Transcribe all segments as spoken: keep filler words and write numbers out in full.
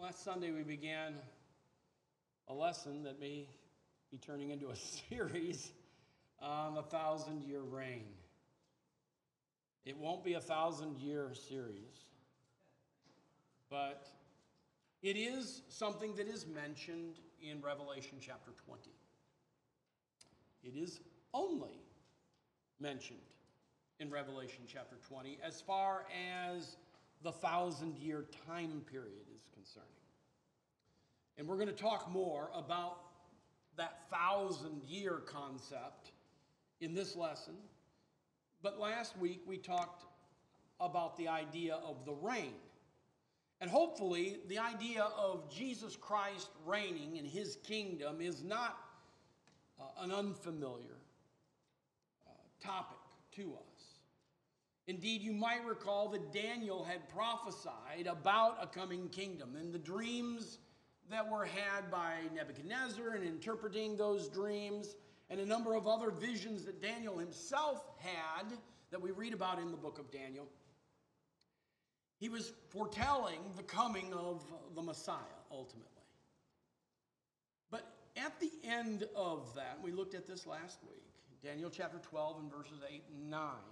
Last Sunday we began a lesson that may be turning into a series on the thousand-year reign. It won't be a thousand-year series, but it is something that is mentioned in Revelation chapter twenty. It is only mentioned in Revelation chapter twenty as far as the thousand-year time period is concerning. And we're going to talk more about that thousand-year concept in this lesson. But last week we talked about the idea of the reign. And hopefully the idea of Jesus Christ reigning in his kingdom is not uh, an unfamiliar uh, topic to us. Indeed, you might recall that Daniel had prophesied about a coming kingdom, and the dreams that were had by Nebuchadnezzar and interpreting those dreams, and a number of other visions that Daniel himself had that we read about in the book of Daniel. He was foretelling the coming of the Messiah, ultimately. But at the end of that, we looked at this last week, Daniel chapter twelve and verses eight and nine.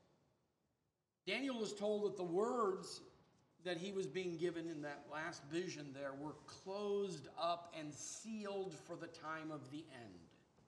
Daniel was told that the words that he was being given in that last vision there were closed up and sealed for the time of the end.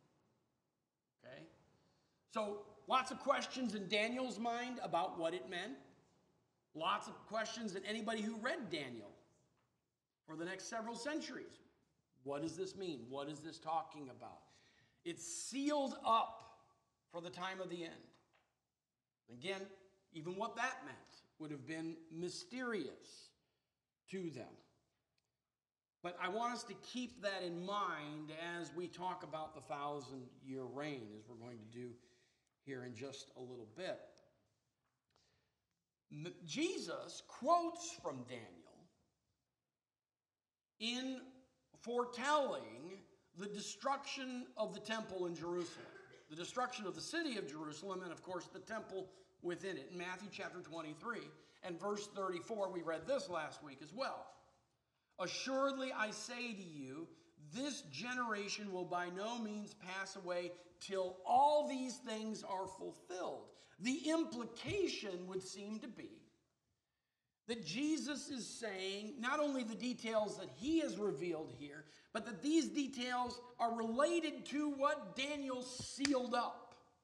Okay? So, lots of questions in Daniel's mind about what it meant. Lots of questions in anybody who read Daniel for the next several centuries. What does this mean? What is this talking about? It's sealed up for the time of the end. Again, even what that meant would have been mysterious to them. But I want us to keep that in mind as we talk about the thousand-year reign, as we're going to do here in just a little bit. Jesus quotes from Daniel in foretelling the destruction of the temple in Jerusalem, the destruction of the city of Jerusalem, and of course the temple within it. In Matthew chapter twenty-three and verse thirty-four, we read this last week as well. Assuredly I say to you, this generation will by no means pass away till all these things are fulfilled. The implication would seem to be that Jesus is saying not only the details that he has revealed here, but that these details are related to what Daniel sealed up.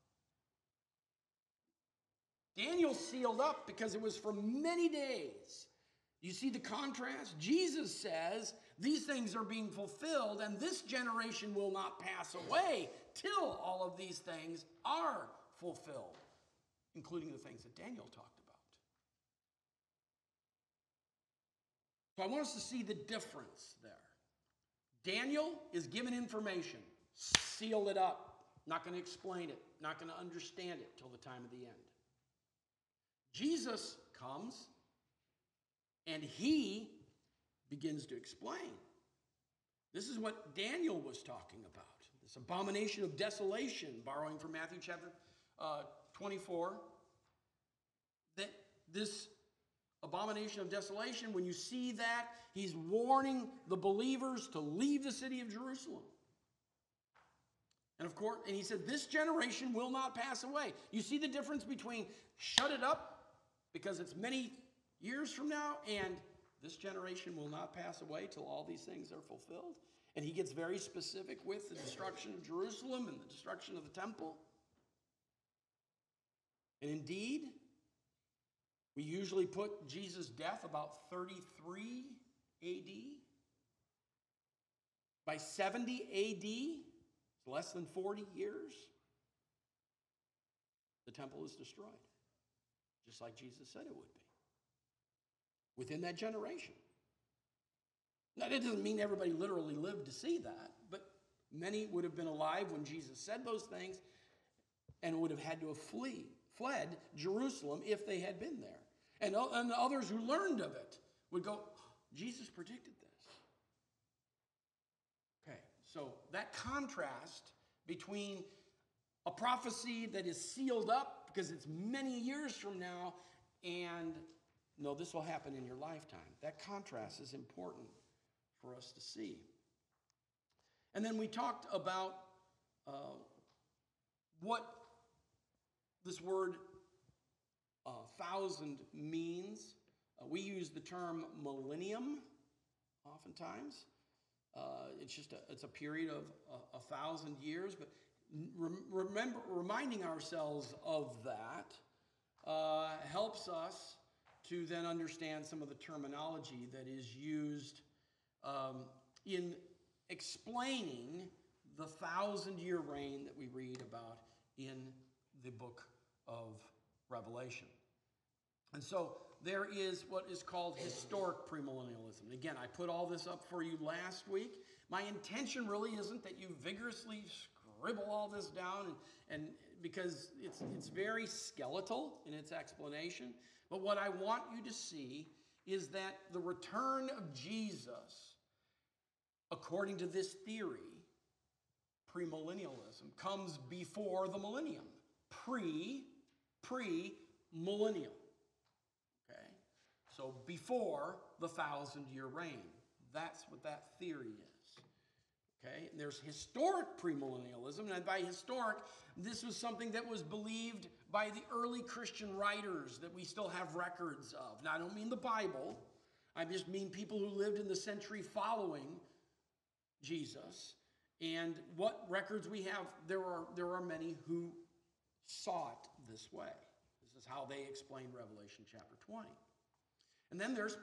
Daniel sealed up because it was for many days. You see the contrast? Jesus says these things are being fulfilled and this generation will not pass away till all of these things are fulfilled, including the things that Daniel talked about. So I want us to see the difference there. Daniel is given information, seal it up, not going to explain it, not going to understand it till the time of the end. Jesus comes and he begins to explain. This is what Daniel was talking about. This abomination of desolation, borrowing from Matthew chapter uh, twenty-four. That this abomination of desolation, when you see that, he's warning the believers to leave the city of Jerusalem. And of course, and he said, this generation will not pass away. You see the difference between shut it up, because it's many years from now, and this generation will not pass away till all these things are fulfilled. And he gets very specific with the destruction of Jerusalem and the destruction of the temple. And indeed, we usually put Jesus' death about thirty-three A D. By seventy A D, it's less than forty years, the temple is destroyed. Just like Jesus said it would be. Within that generation. Now, that doesn't mean everybody literally lived to see that, but many would have been alive when Jesus said those things and would have had to have flee, fled Jerusalem if they had been there. And, and others who learned of it would go, Jesus predicted this. Okay, so that contrast between a prophecy that is sealed up because it's many years from now, and no, this will happen in your lifetime. That contrast is important for us to see. And then we talked about uh, what this word uh, thousand means. Uh, we use the term millennium oftentimes. Uh, it's just a, it's a period of a, a thousand years, but rem- remember, reminding ourselves of that uh, helps us to then understand some of the terminology that is used um, in explaining the thousand-year reign that we read about in the book of Revelation. And so there is what is called historic premillennialism. And again, I put all this up for you last week. My intention really isn't that you vigorously scribble all this down, and, and because it's, it's very skeletal in its explanation. But what I want you to see is that the return of Jesus, according to this theory, premillennialism, comes before the millennium. Pre, pre-millennium. Okay? So before the thousand-year reign. That's what that theory is. Okay? And there's historic premillennialism, and by historic, this was something that was believed by the early Christian writers that we still have records of. Now, I don't mean the Bible. I just mean people who lived in the century following Jesus. And what records we have, there are, there are many who saw it this way. This is how they explain Revelation chapter twenty. And then there's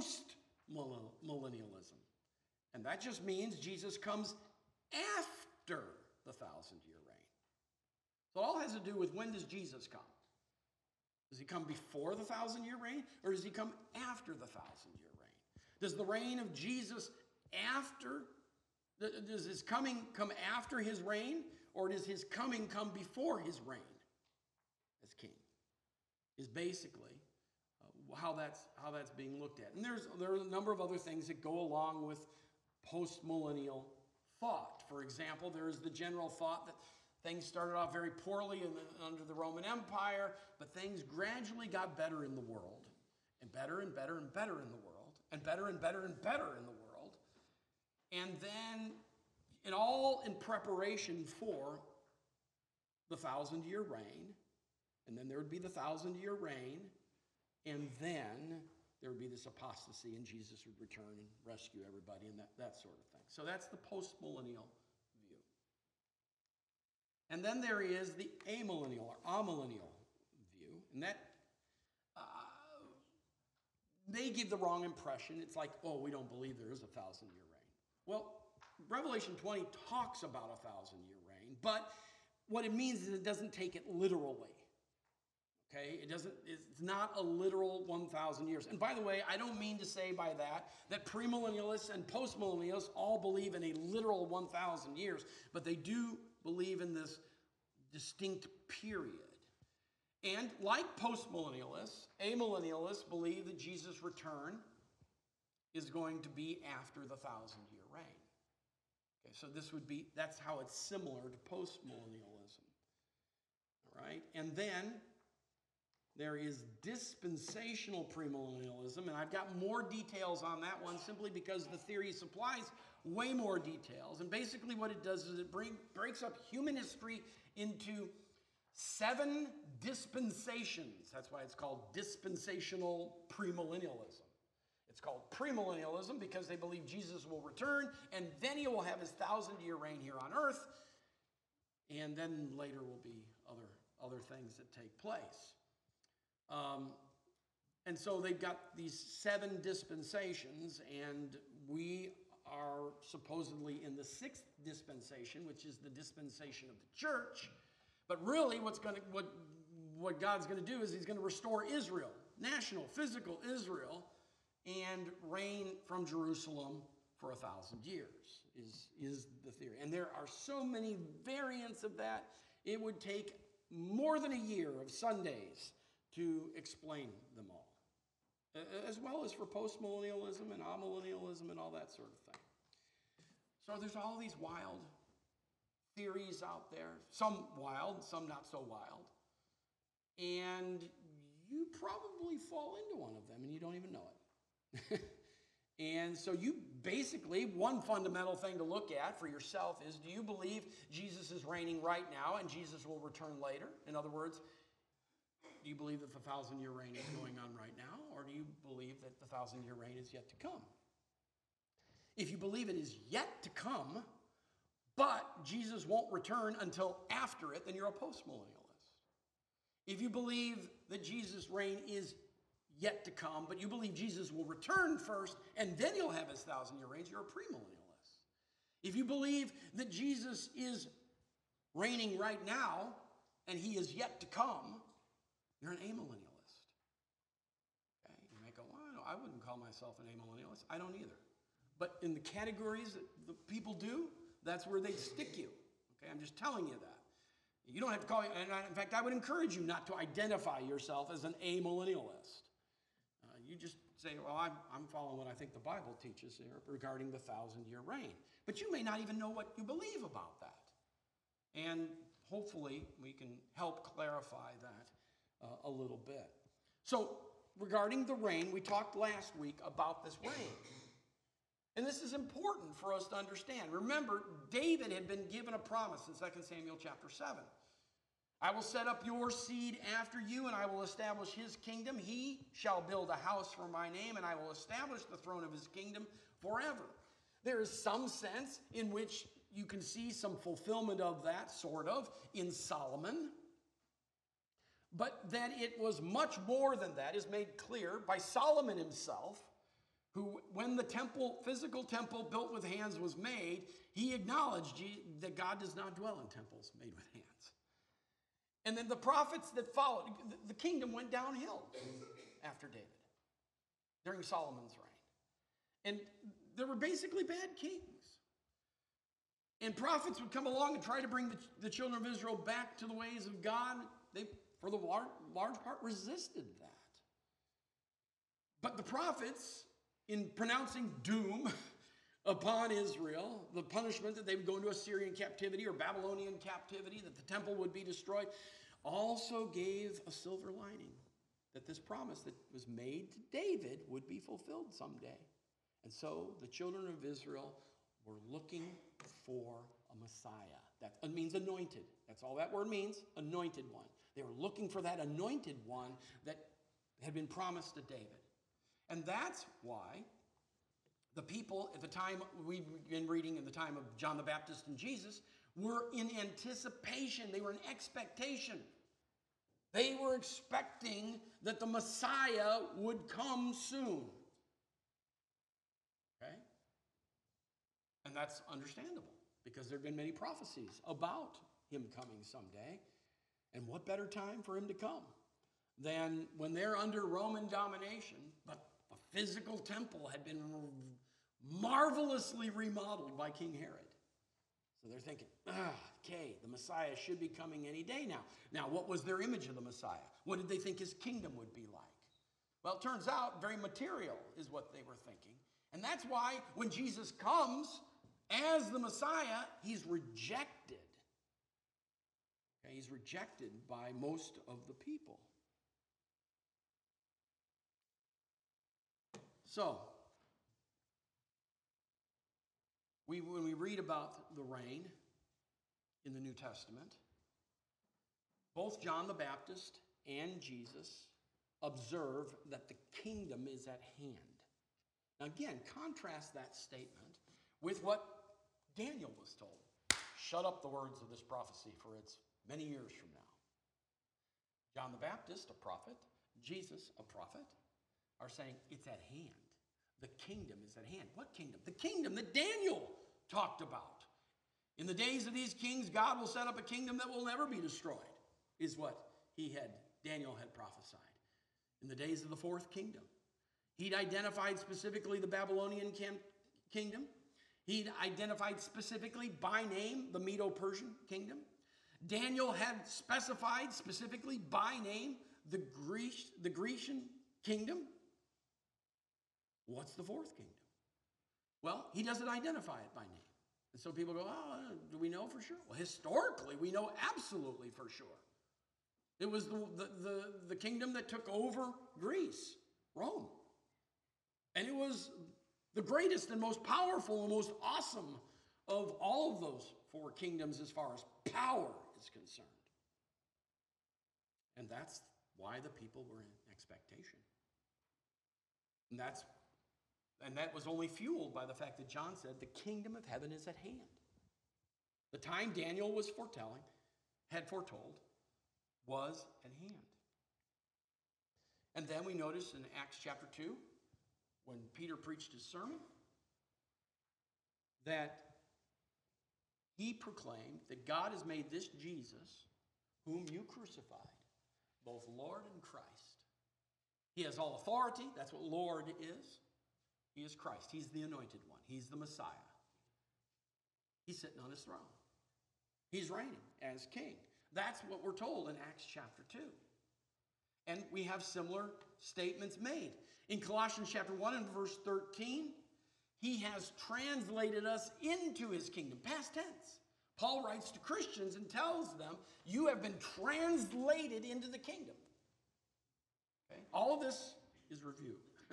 post-millennialism. And that just means Jesus comes after the thousand-year reign. So it all has to do with, when does Jesus come? Does he come before the thousand-year reign, or does he come after the thousand-year reign? Does the reign of Jesus after, does his coming come after his reign, or does his coming come before his reign as king? Is basically uh, how that's how that's being looked at. And there's there are a number of other things that go along with post-millennial thought. For example, there is the general thought that things started off very poorly in the, under the Roman Empire, but things gradually got better in the world, and better and better and better in the world, and better and better and better in the world. And then, in all in preparation for the thousand-year reign, and then there would be the thousand-year reign, and then there would be this apostasy, and Jesus would return and rescue everybody, and that, that sort of thing. So that's the post-millennial view. And then there is the amillennial or amillennial view, and that uh, may give the wrong impression. It's like, oh, we don't believe there is a thousand-year reign. Well, Revelation twenty talks about a thousand-year reign, but what it means is it doesn't take it literally. Okay, it doesn't, it's not a literal one thousand years. And by the way, I don't mean to say by that that premillennialists and postmillennialists all believe in a literal one thousand years, but they do believe in this distinct period. And like postmillennialists, amillennialists believe that Jesus' return is going to be after the thousand-year reign. Okay, so this would be, that's how it's similar to postmillennialism. All right, and then there is dispensational premillennialism, and I've got more details on that one simply because the theory supplies way more details. And basically what it does is it bring, breaks up human history into seven dispensations. That's why it's called dispensational premillennialism. It's called premillennialism because they believe Jesus will return, and then he will have his thousand-year reign here on earth, and then later will be other, other things that take place. Um, and so they've got these seven dispensations, and we are supposedly in the sixth dispensation, which is the dispensation of the church. But really, what's going to what what God's going to do is He's going to restore Israel, national, physical Israel, and reign from Jerusalem for a thousand years. Is is the theory? And there are so many variants of that. It would take more than a year of Sundays to explain them all, as well as for postmillennialism and amillennialism and all that sort of thing. So there's all these wild theories out there, some wild, some not so wild, and you probably fall into one of them and you don't even know it. And so you basically, one fundamental thing to look at for yourself is, do you believe Jesus is reigning right now and Jesus will return later? In other words, do you believe that the thousand-year reign is going on right now, or do you believe that the thousand-year reign is yet to come? If you believe it is yet to come, but Jesus won't return until after it, then you're a postmillennialist. If you believe that Jesus' reign is yet to come, but you believe Jesus will return first and then he'll have his thousand-year reign, you're a premillennialist. If you believe that Jesus is reigning right now and he is yet to come, you're an amillennialist. Okay? You might go, well, I wouldn't call myself an amillennialist. I don't either. But in the categories that the people do, that's where they stick you. Okay, I'm just telling you that. You don't have to call you, and I, in fact, I would encourage you not to identify yourself as an amillennialist. Uh, you just say, well, I'm, I'm following what I think the Bible teaches here regarding the thousand-year reign. But you may not even know what you believe about that. And hopefully we can help clarify that uh, a little bit. So regarding the reign, we talked last week about this reign. And this is important for us to understand. Remember, David had been given a promise in Second Samuel chapter seven. I will set up your seed after you, and I will establish his kingdom. He shall build a house for my name, and I will establish the throne of his kingdom forever. There is some sense in which you can see some fulfillment of that, sort of, in Solomon. But that it was much more than that is made clear by Solomon himself, who, when the temple, physical temple built with hands was made, he acknowledged that God does not dwell in temples made with hands. And then the prophets that followed, the kingdom went downhill after David, during Solomon's reign. And there were basically bad kings. And prophets would come along and try to bring the, the children of Israel back to the ways of God. They, for the large, large part, resisted that. But the prophets, in pronouncing doom upon Israel, the punishment that they would go into Assyrian captivity or Babylonian captivity, that the temple would be destroyed, also gave a silver lining, that this promise that was made to David would be fulfilled someday. And so the children of Israel were looking for a Messiah. That means anointed. That's all that word means, anointed one. They were looking for that anointed one that had been promised to David. And that's why the people at the time we've been reading, in the time of John the Baptist and Jesus, were in anticipation. They were in expectation. They were expecting that the Messiah would come soon. Okay? And that's understandable, because there have been many prophecies about him coming someday. And what better time for him to come than when they're under Roman domination, but the physical temple had been marvelously remodeled by King Herod. So they're thinking, ah, okay, the Messiah should be coming any day now. Now, what was their image of the Messiah? What did they think his kingdom would be like? Well, it turns out very material is what they were thinking. And that's why when Jesus comes as the Messiah, he's rejected. Okay, he's rejected by most of the people. So, we, when we read about the reign in the New Testament, both John the Baptist and Jesus observe that the kingdom is at hand. Now again, contrast that statement with what Daniel was told. Shut up the words of this prophecy, for it's many years from now. John the Baptist, a prophet, Jesus, a prophet, are saying it's at hand. The kingdom is at hand. What kingdom? The kingdom that Daniel talked about. In the days of these kings, God will set up a kingdom that will never be destroyed, is what he had, Daniel had prophesied. In the days of the fourth kingdom, he'd identified specifically the Babylonian kingdom. He'd identified specifically by name the Medo-Persian kingdom. Daniel had specified specifically by name the Greece, the Grecian kingdom. What's the fourth kingdom? Well, he doesn't identify it by name. And so people go, oh, do we know for sure? Well, historically, we know absolutely for sure. It was the, the, the, the kingdom that took over Greece, Rome. And it was The greatest and most powerful and most awesome of all of those four kingdoms as far as power is concerned. And that's why the people were in expectation. And that's and that was only fueled by the fact that John said the kingdom of heaven is at hand. The time Daniel was foretelling, had foretold, was at hand. And then we notice in Acts chapter two, when Peter preached his sermon, that he proclaimed that God has made this Jesus, whom you crucified, both Lord and Christ. He has all authority. That's what Lord is. He is Christ. He's the anointed one. He's the Messiah. He's sitting on his throne. He's reigning as king. That's what we're told in Acts chapter two. And we have similar statements made. In Colossians chapter one and verse thirteen, he has translated us into his kingdom. Past tense. Paul writes to Christians and tells them, you have been translated into the kingdom. Okay? All of this is review.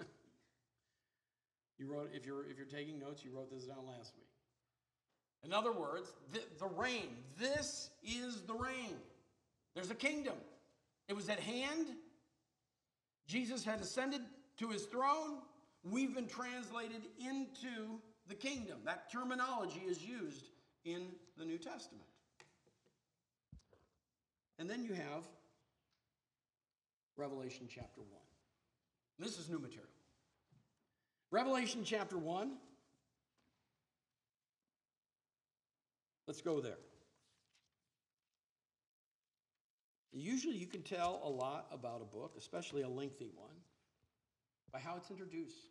You wrote, if you're, if you're taking notes, you wrote this down last week. In other words, the, the reign. This is the reign. There's a kingdom. It was at hand. Jesus had ascended to his throne. We've been translated into the kingdom. That terminology is used in the New Testament. And then you have Revelation chapter one. This is new material. Revelation chapter one. Let's go there. Usually you can tell a lot about a book, especially a lengthy one, by how it's introduced,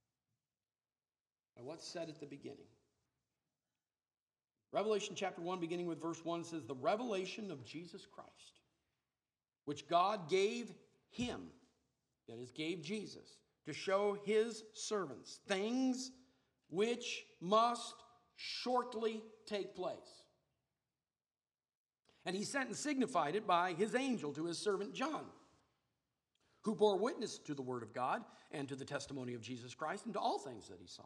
by what's said at the beginning. Revelation chapter one, beginning with verse one, says, the revelation of Jesus Christ, which God gave him, that is, gave Jesus, to show his servants things which must shortly take place. And he sent and signified it by his angel to his servant John, who bore witness to the word of God and to the testimony of Jesus Christ and to all things that he saw.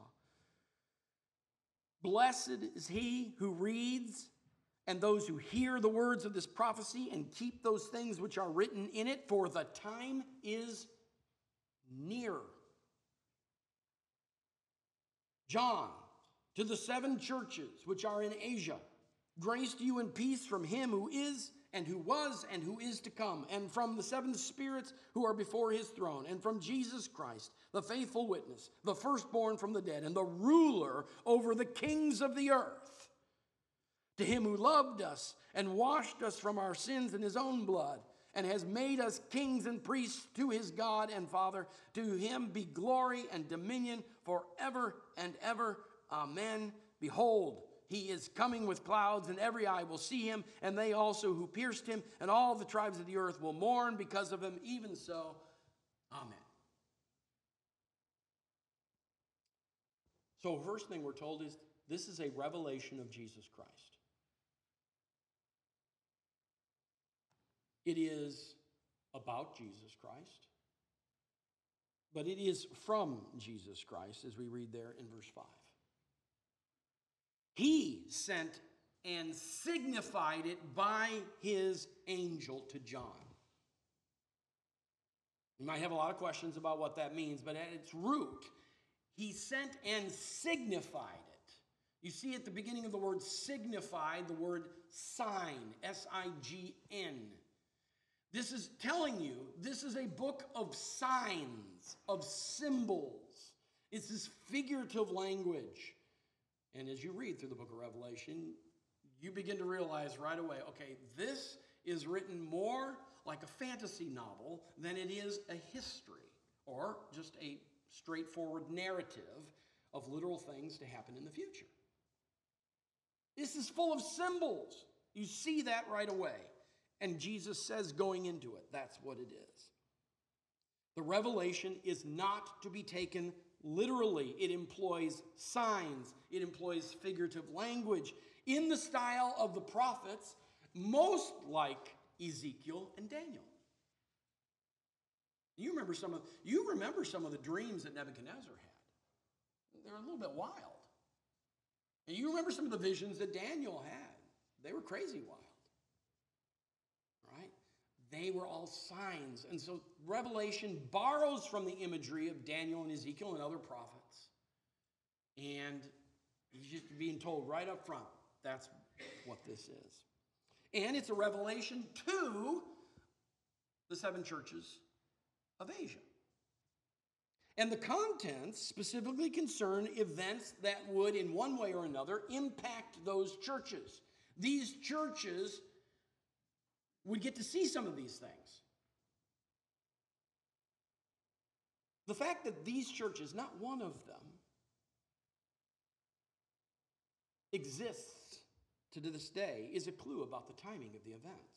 Blessed is he who reads and those who hear the words of this prophecy and keep those things which are written in it, for the time is near. John, to the seven churches which are in Asia, grace to you and peace from him who is and who was and who is to come, and from the seven spirits who are before his throne, and from Jesus Christ, the faithful witness, the firstborn from the dead, and the ruler over the kings of the earth. To him who loved us and washed us from our sins in his own blood, and has made us kings and priests to his God and Father, to him be glory and dominion forever and ever. Amen. Behold, he is coming with clouds, and every eye will see him, and they also who pierced him, and all the tribes of the earth will mourn because of him. Even so, amen. So first thing we're told is this is a revelation of Jesus Christ. It is about Jesus Christ, but it is from Jesus Christ, as we read there in verse five. He sent and signified it by his angel to John. You might have a lot of questions about what that means, but at its root, he sent and signified it. You see at the beginning of the word signify, the word sign, S I G N. This is telling you, this is a book of signs, of symbols. It's this figurative language. And as you read through the book of Revelation, you begin to realize right away, okay, this is written more like a fantasy novel than it is a history or just a straightforward narrative of literal things to happen in the future. This is full of symbols. You see that right away. And Jesus says going into it, that's what it is. The revelation is not to be taken literally. It employs signs. It employs figurative language in the style of the prophets, most like Ezekiel and Daniel. You remember some of, you remember some of the dreams that Nebuchadnezzar had. they're a little bit wild. And you remember some of the visions that Daniel had. They were crazy wild. Right? They were all signs. And so Revelation borrows from the imagery of Daniel and Ezekiel and other prophets. And he's just being told right up front, that's what this is. And it's a revelation to the seven churches of Asia. And the contents specifically concern events that would, in one way or another, impact those churches. These churches would get to see some of these things. The fact that these churches, not one of them, exists to this day is a clue about the timing of the events.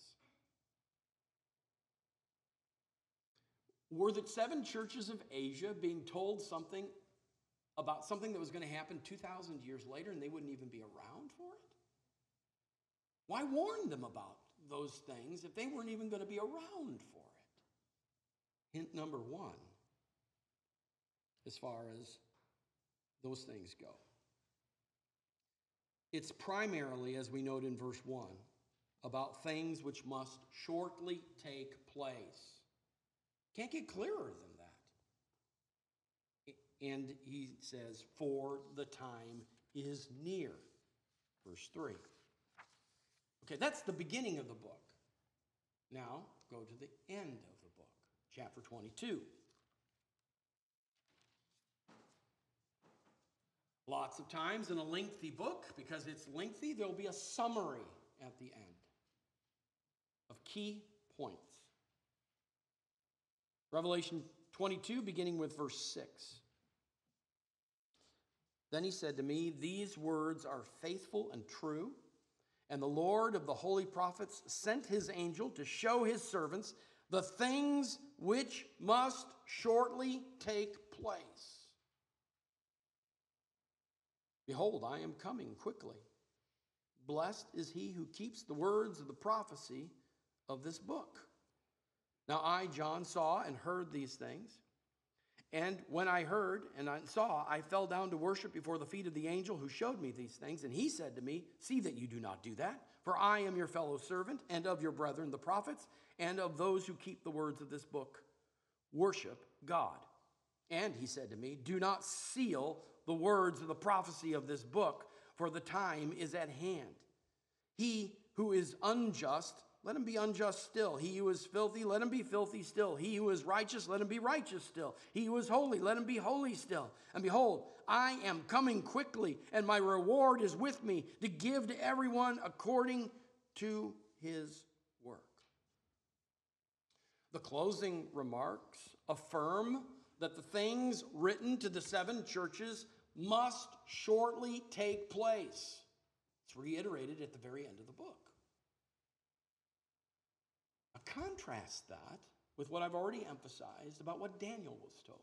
Were the seven churches of Asia being told something about something that was going to happen two thousand years later and they wouldn't even be around for it? Why warn them about those things if they weren't even going to be around for it? Hint number one, as far as those things go. It's primarily, as we note in verse one, about things which must shortly take place. Can't get clearer than that. And he says, for the time is near. Verse three. Okay, that's the beginning of the book. Now, go to the end of the book, chapter twenty-two. Lots of times in a lengthy book, because it's lengthy, there'll be a summary at the end of key points. Revelation twenty-two, beginning with verse six. Then he said to me, these words are faithful and true, and the Lord of the holy prophets sent his angel to show his servants the things which must shortly take place. Behold, I am coming quickly. Blessed is he who keeps the words of the prophecy of this book. Now I, John, saw and heard these things. And when I heard and I saw, I fell down to worship before the feet of the angel who showed me these things. And he said to me, see that you do not do that, for I am your fellow servant and of your brethren, the prophets, and of those who keep the words of this book. Worship God. And he said to me, do not seal the words of the prophecy of this book, for the time is at hand. He who is unjust, let him be unjust still. He who is filthy, let him be filthy still. He who is righteous, let him be righteous still. He who is holy, let him be holy still. And behold, I am coming quickly, and my reward is with me to give to everyone according to his work. The closing remarks affirm that the things written to the seven churches must shortly take place. It's reiterated at the very end of the book. Now contrast that with what I've already emphasized about what Daniel was told.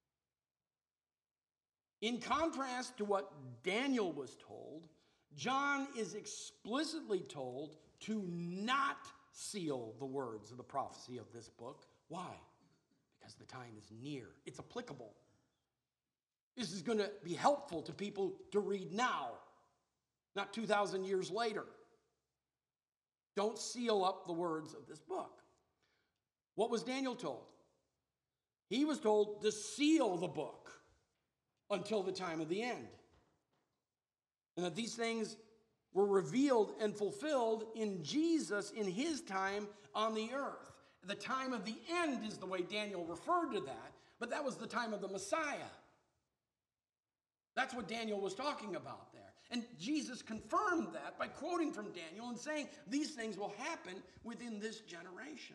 In contrast to what Daniel was told, John is explicitly told to not seal the words of the prophecy of this book. Why? Because the time is near. It's applicable. This is going to be helpful to people to read now, not two thousand years later. Don't seal up the words of this book. What was Daniel told? He was told to seal the book until the time of the end. And that these things were revealed and fulfilled in Jesus in his time on the earth. The time of the end is the way Daniel referred to that, but that was the time of the Messiah. That's what Daniel was talking about there. And Jesus confirmed that by quoting from Daniel and saying these things will happen within this generation.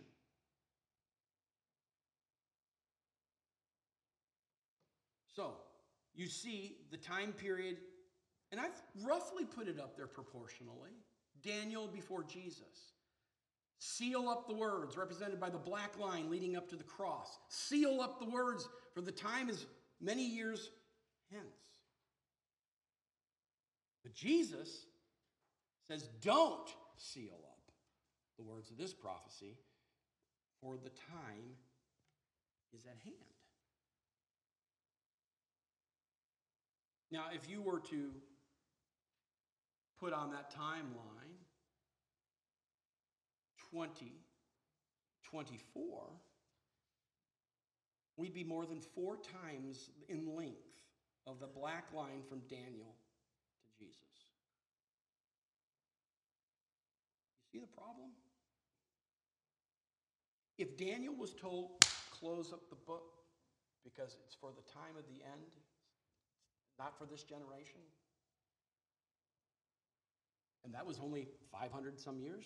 So, you see the time period, and I've roughly put it up there proportionally. Daniel before Jesus. Seal up the words, represented by the black line leading up to the cross. Seal up the words, for the time is many years hence. But Jesus says, don't seal up the words of this prophecy, for the time is at hand. Now, if you were to put on that timeline twenty twenty-four, we'd be more than four times in length of the black line from Daniel to Jesus. You see the problem? If Daniel was told, close up the book because it's for the time of the end, not for this generation, and that was only five hundred some years,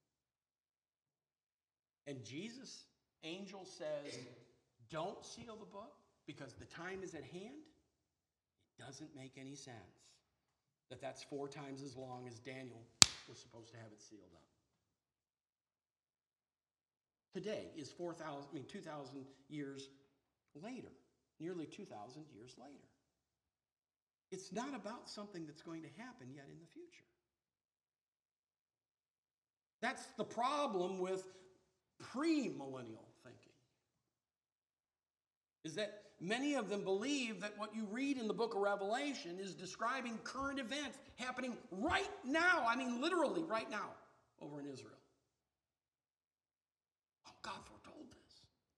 and Jesus' angel says, don't seal the book because the time is at hand, it doesn't make any sense that that's four times as long as Daniel was supposed to have it sealed up. Today is four thousand, I mean, two thousand years later, nearly two thousand years later. It's not about something that's going to happen yet in the future. That's the problem with premillennial thinking, is that many of them believe that what you read in the book of Revelation is describing current events happening right now. I mean, literally right now over in Israel. Oh, God foretold this.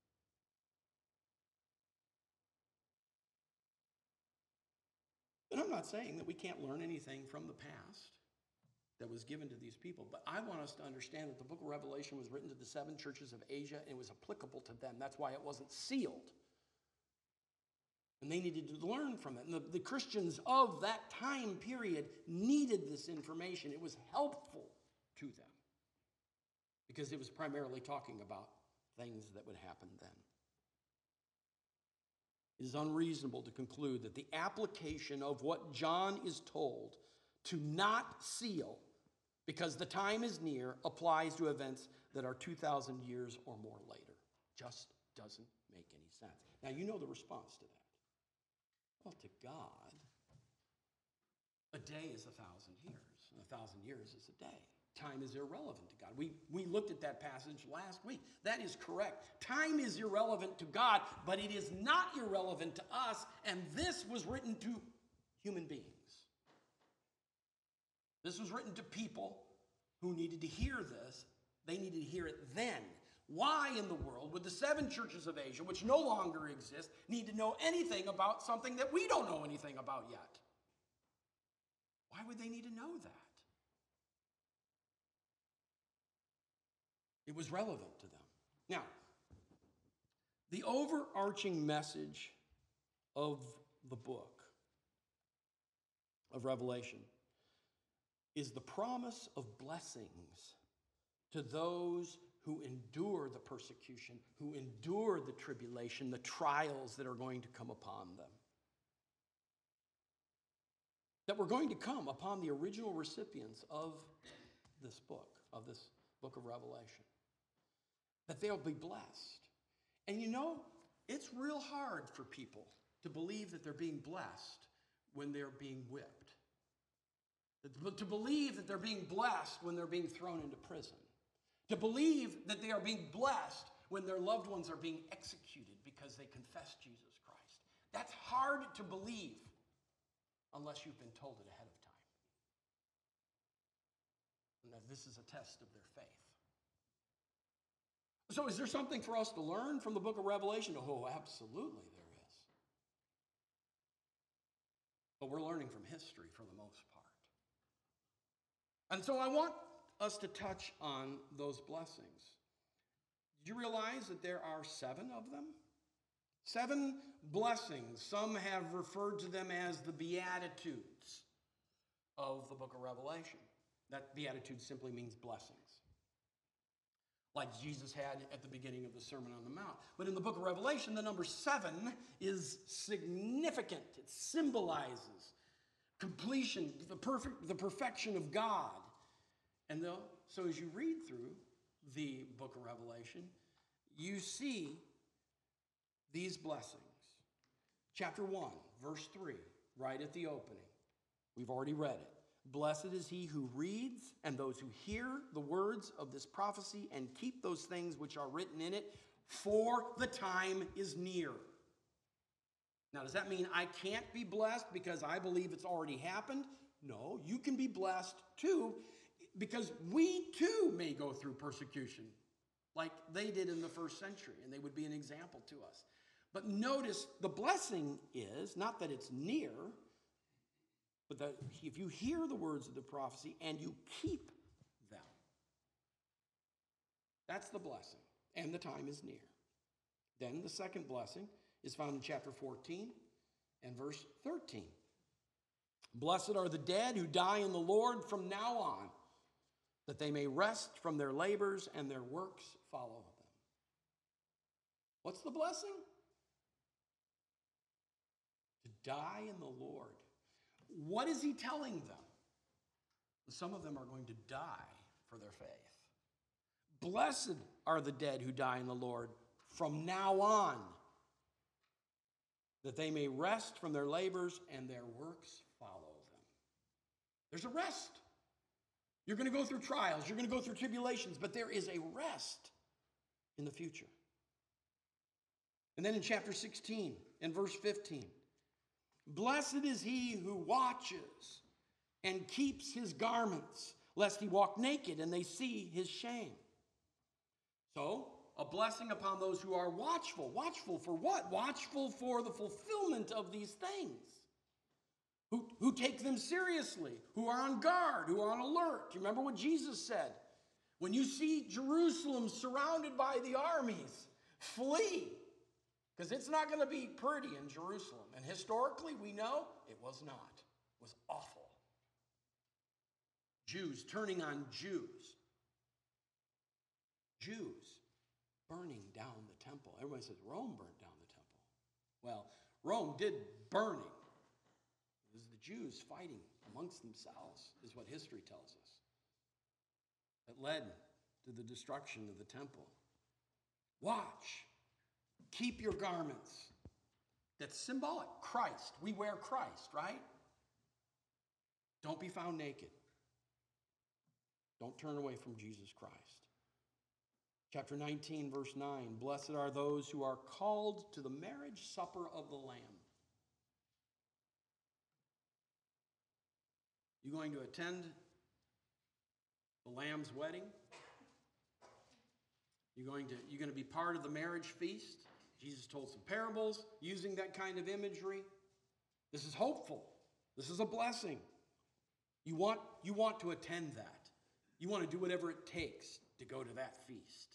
And I'm not saying that we can't learn anything from the past that was given to these people, but I want us to understand that the book of Revelation was written to the seven churches of Asia and it was applicable to them. That's why it wasn't sealed. And they needed to learn from it. And the, the Christians of that time period needed this information. It was helpful to them because it was primarily talking about things that would happen then. It is unreasonable to conclude that the application of what John is told to not seal because the time is near applies to events that are two thousand years or more later. Just doesn't make any sense. Now, you know the response to that. Well, to God, a day is a thousand years, and a thousand years is a day. Time is irrelevant to God. We, we looked at that passage last week. That is correct. Time is irrelevant to God, but it is not irrelevant to us, and this was written to human beings. This was written to people who needed to hear this. They needed to hear it then. Why in the world would the seven churches of Asia, which no longer exist, need to know anything about something that we don't know anything about yet? Why would they need to know that? It was relevant to them. Now, the overarching message of the book of Revelation is the promise of blessings to those who endure the persecution, who endure the tribulation, the trials that are going to come upon them. That were going to come upon the original recipients of this book, of this book of Revelation. That they'll be blessed. And you know, it's real hard for people to believe that they're being blessed when they're being whipped. To believe that they're being blessed when they're being thrown into prison. To believe that they are being blessed when their loved ones are being executed because they confess Jesus Christ. That's hard to believe unless you've been told it ahead of time. And that this is a test of their faith. So is there something for us to learn from the book of Revelation? Oh, absolutely there is. But we're learning from history for the most part. And so I want us to touch on those blessings. Did you realize that there are seven of them? Seven blessings. Some have referred to them as the Beatitudes of the book of Revelation. That Beatitude simply means blessings, like Jesus had at the beginning of the Sermon on the Mount. But in the book of Revelation, the number seven is significant. It symbolizes completion, the perfect, the perfection of God. And though, so as you read through the book of Revelation, you see these blessings. Chapter one, verse three, right at the opening. We've already read it. Blessed is he who reads and those who hear the words of this prophecy and keep those things which are written in it, for the time is near. Now, does that mean I can't be blessed because I believe it's already happened? No, you can be blessed too, because we too may go through persecution like they did in the first century, and they would be an example to us. But notice the blessing is not that it's near, but that if you hear the words of the prophecy and you keep them, that's the blessing, and the time is near. Then the second blessing is found in chapter fourteen and verse thirteen. Blessed are the dead who die in the Lord from now on, that they may rest from their labors and their works follow them. What's the blessing? To die in the Lord. What is he telling them? Some of them are going to die for their faith. Blessed are the dead who die in the Lord from now on, that they may rest from their labors and their works follow them. There's a rest. You're going to go through trials, you're going to go through tribulations, but there is a rest in the future. And then in chapter sixteen and verse fifteen, blessed is he who watches and keeps his garments, lest he walk naked and they see his shame. So, a blessing upon those who are watchful. Watchful for what? Watchful for the fulfillment of these things. Who, who take them seriously, who are on guard, who are on alert. Do you remember what Jesus said? When you see Jerusalem surrounded by the armies, flee. Because it's not going to be pretty in Jerusalem. And historically, we know it was not. It was awful. Jews turning on Jews. Jews burning down the temple. Everybody says Rome burned down the temple. Well, Rome did burning. It was the Jews fighting amongst themselves, is what history tells us. That led to the destruction of the temple. Watch. Keep your garments. That's symbolic. Christ. We wear Christ, right? Don't be found naked. Don't turn away from Jesus Christ. Chapter nineteen, verse nine, blessed are those who are called to the marriage supper of the Lamb. You going to attend the Lamb's wedding? You're going to, you're going to be part of the marriage feast? Jesus told some parables using that kind of imagery. This is hopeful. This is a blessing. You want, you want to attend that. You want to do whatever it takes to go to that feast.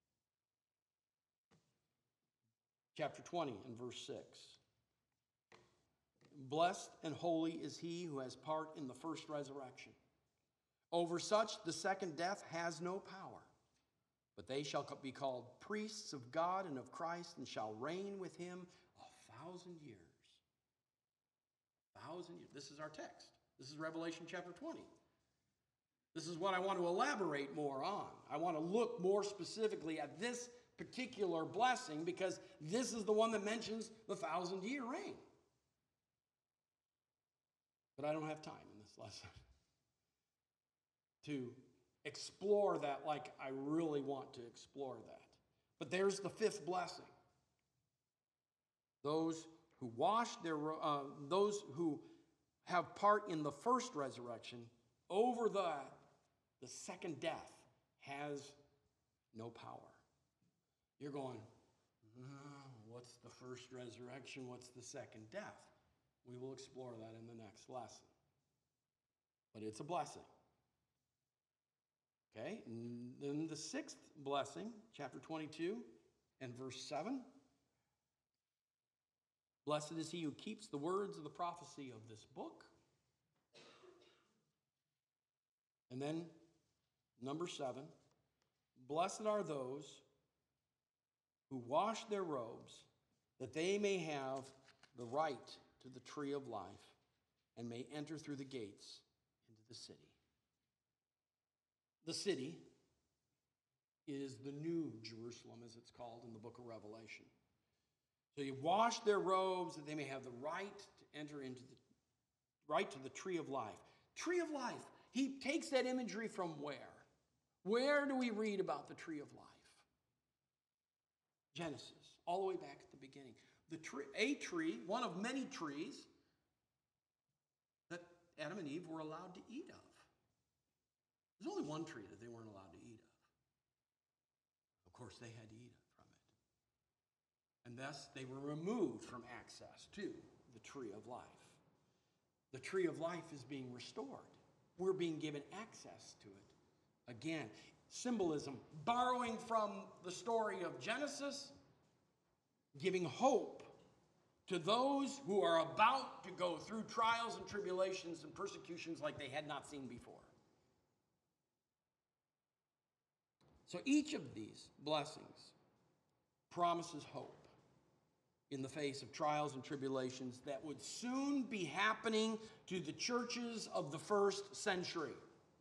Chapter twenty and verse six. Blessed and holy is he who has part in the first resurrection. Over such the second death has no power, but they shall be called priests of God and of Christ, and shall reign with him a thousand years. A thousand years. This is our text. This is Revelation chapter twenty. This is what I want to elaborate more on. I want to look more specifically at this particular blessing, because this is the one that mentions the thousand-year reign. But I don't have time in this lesson to explore that like I really want to explore that. But there's the fifth blessing. Those who wash their, uh, those who have part in the first resurrection over the, the second death has no power. You're going, oh, what's the first resurrection? What's the second death? We will explore that in the next lesson. But it's a blessing. Okay, and then the sixth blessing, chapter twenty-two and verse seven. Blessed is he who keeps the words of the prophecy of this book. And then number seven, blessed are those who wash their robes, that they may have the right to the tree of life and may enter through the gates into the city. The city is the new Jerusalem, as it's called in the book of Revelation. So you wash their robes that they may have the right to enter into the right to the tree of life. Tree of life. He takes that imagery from where? Where do we read about the tree of life? Genesis, all the way back at the beginning. the tree, a tree, one of many trees that Adam and Eve were allowed to eat of. There's only one tree that they weren't allowed to eat of. Of course, they had to eat from it. And thus, they were removed from access to the tree of life. The tree of life is being restored. We're being given access to it. Again, symbolism, borrowing from the story of Genesis, giving hope to those who are about to go through trials and tribulations and persecutions like they had not seen before. So each of these blessings promises hope in the face of trials and tribulations that would soon be happening to the churches of the first century.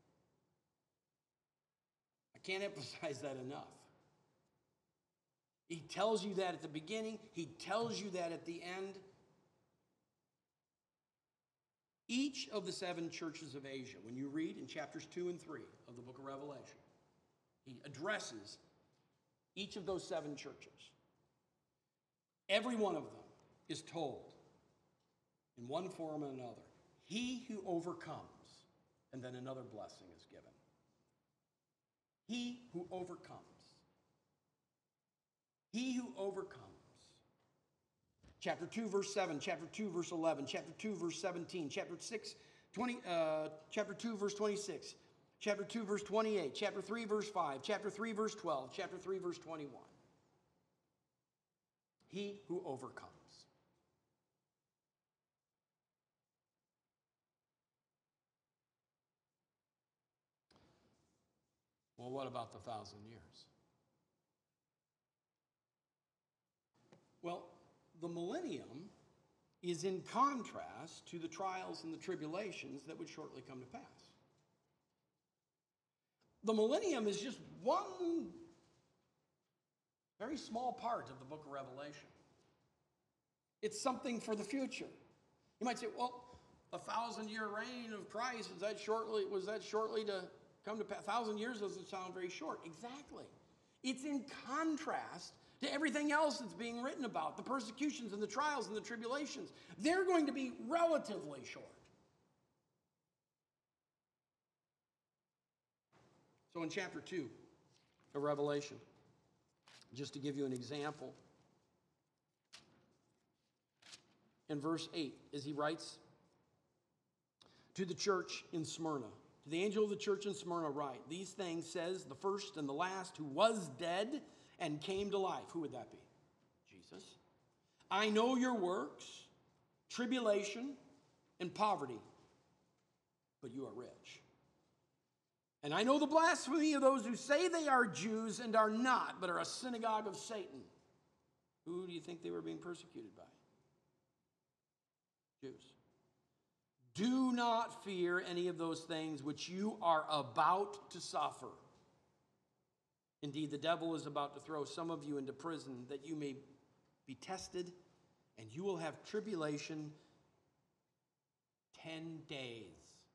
I can't emphasize that enough. He tells you that at the beginning. He tells you that at the end. Each of the seven churches of Asia, when you read in chapters two and three of the book of Revelation, he addresses each of those seven churches. Every one of them is told in one form or another, he who overcomes, and then another blessing is given. He who overcomes. He who overcomes. Chapter two, verse seven, chapter two, verse eleven, chapter two, verse seventeen, chapter six, twenty, uh, chapter two, verse twenty-six, chapter two, verse twenty-eight, chapter three, verse five, chapter three, verse twelve, chapter three, verse twenty-one. He who overcomes. Well, what about the thousand years? Well, the millennium is in contrast to the trials and the tribulations that would shortly come to pass. The millennium is just one very small part of the book of Revelation. It's something for the future. You might say, well, the thousand-year reign of Christ, is that shortly, was that shortly to come to pass? A thousand years doesn't sound very short. Exactly. It's in contrast to everything else that's being written about, the persecutions and the trials and the tribulations. They're going to be relatively short. So in chapter two of Revelation, just to give you an example, in verse eight, as he writes, to the church in Smyrna, to the angel of the church in Smyrna write, these things says the first and the last who was dead and came to life. Who would that be? Jesus. I know your works, tribulation, and poverty, but you are rich. And I know the blasphemy of those who say they are Jews and are not, but are a synagogue of Satan. Who do you think they were being persecuted by? Jews. Do not fear any of those things which you are about to suffer. Indeed, the devil is about to throw some of you into prison that you may be tested, and you will have tribulation ten days.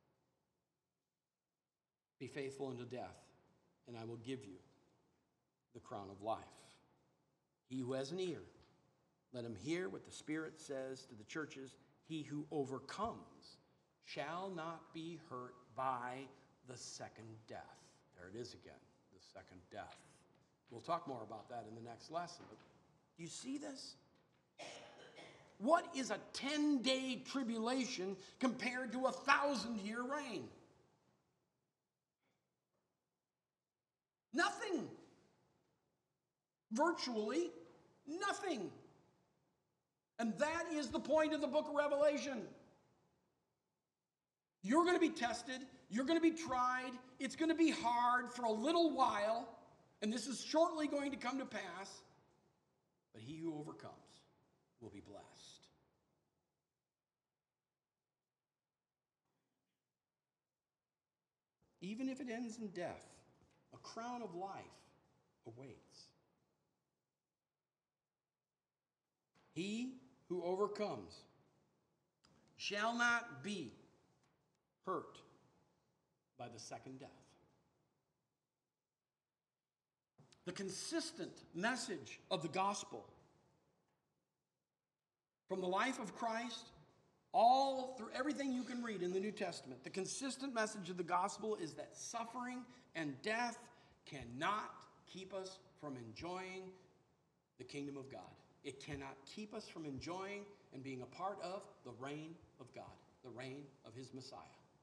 Be faithful unto death, and I will give you the crown of life. He who has an ear, let him hear what the Spirit says to the churches. He who overcomes shall not be hurt by the second death. There it is again, the second death. We'll talk more about that in the next lesson. But do you see this? What is a ten-day tribulation compared to a thousand-year reign? Nothing. Virtually nothing. And that is the point of the book of Revelation. You're going to be tested. You're going to be tried. It's going to be hard for a little while. And this is shortly going to come to pass. But he who overcomes will be blessed. Even if it ends in death, a crown of life awaits. He who overcomes shall not be hurt by the second death. The consistent message of the gospel From the life of Christ, all through everything you can read in the New Testament, the consistent message of the gospel is that suffering and death cannot keep us from enjoying the kingdom of God. It cannot keep us from enjoying and being a part of the reign of God, the reign of his Messiah.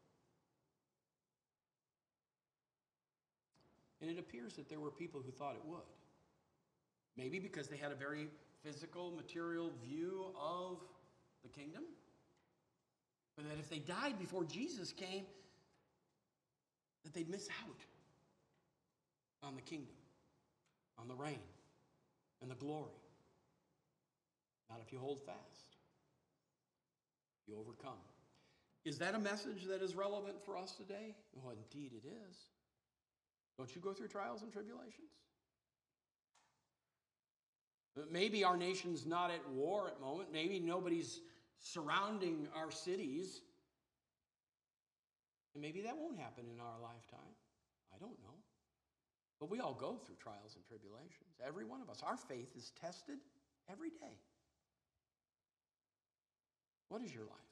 And it appears that there were people who thought it would. Maybe because they had a very physical, material view of the kingdom. But that if they died before Jesus came, that they'd miss out on the kingdom, on the reign, and the glory. Not if you hold fast. You overcome. Is that a message that is relevant for us today? Well, indeed it is. Don't you go through trials and tribulations? Maybe our nation's not at war at the moment. Maybe nobody's surrounding our cities. And maybe that won't happen in our lifetime. I don't know. But we all go through trials and tribulations. Every one of us. Our faith is tested every day. What is your life?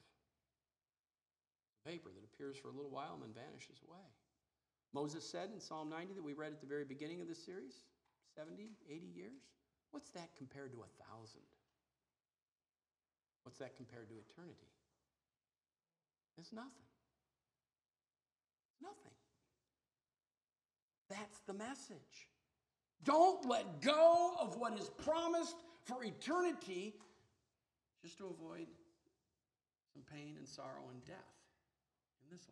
A vapor that appears for a little while and then vanishes away. Moses said in Psalm ninety that we read at the very beginning of this series, seventy, eighty years. What's that compared to a thousand? What's that compared to eternity? It's nothing. It's nothing. That's the message. Don't let go of what is promised for eternity just to avoid some pain and sorrow and death in this life.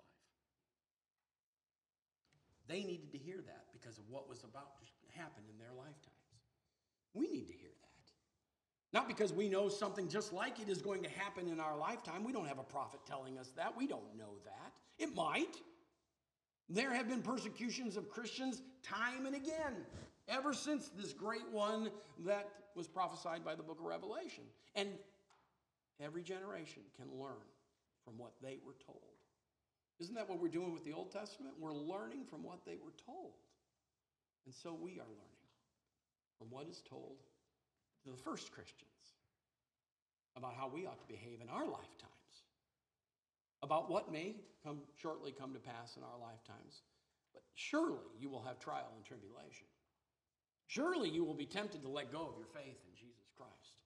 They needed to hear that because of what was about to happen in their lifetimes. We need to hear that. Not because we know something just like it is going to happen in our lifetime. We don't have a prophet telling us that. We don't know that. It might. There have been persecutions of Christians time and again, ever since this great one that was prophesied by the book of Revelation. And every generation can learn from what they were told. Isn't that what we're doing with the Old Testament? We're learning from what they were told. And so we are learning from what is told to the first Christians about how we ought to behave in our lifetimes, about what may come shortly come to pass in our lifetimes. But surely you will have trial and tribulation. Surely you will be tempted to let go of your faith in Jesus Christ.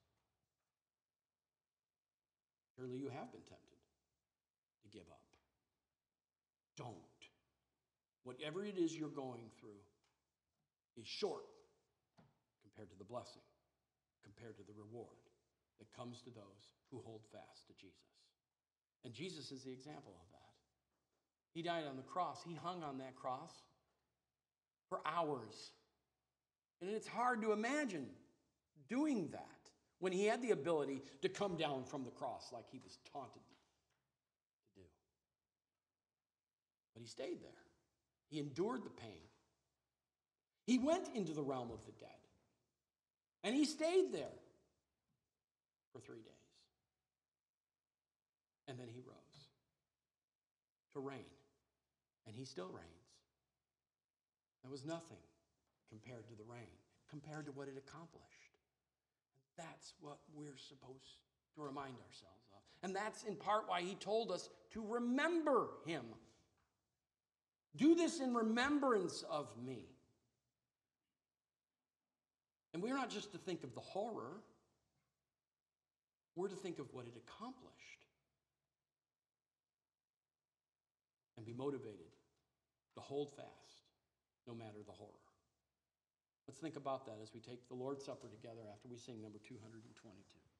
Surely you have been tempted to give up. Don't. Whatever it is you're going through is short compared to the blessing, compared to the reward that comes to those who hold fast to Jesus. And Jesus is the example of that. He died on the cross. He hung on that cross for hours. And it's hard to imagine doing that when he had the ability to come down from the cross like he was taunted to do. But he stayed there. He endured the pain. He went into the realm of the dead. And he stayed there for three days. And then he rose to reign. And he still reigns. There was nothing compared to the reign, compared to what it accomplished. And that's what we're supposed to remind ourselves of. And that's in part why he told us to remember him. Do this in remembrance of me. And we're not just to think of the horror. We're to think of what it accomplished. And be motivated to hold fast no matter the horror. Let's think about that as we take the Lord's Supper together after we sing number two hundred twenty-two.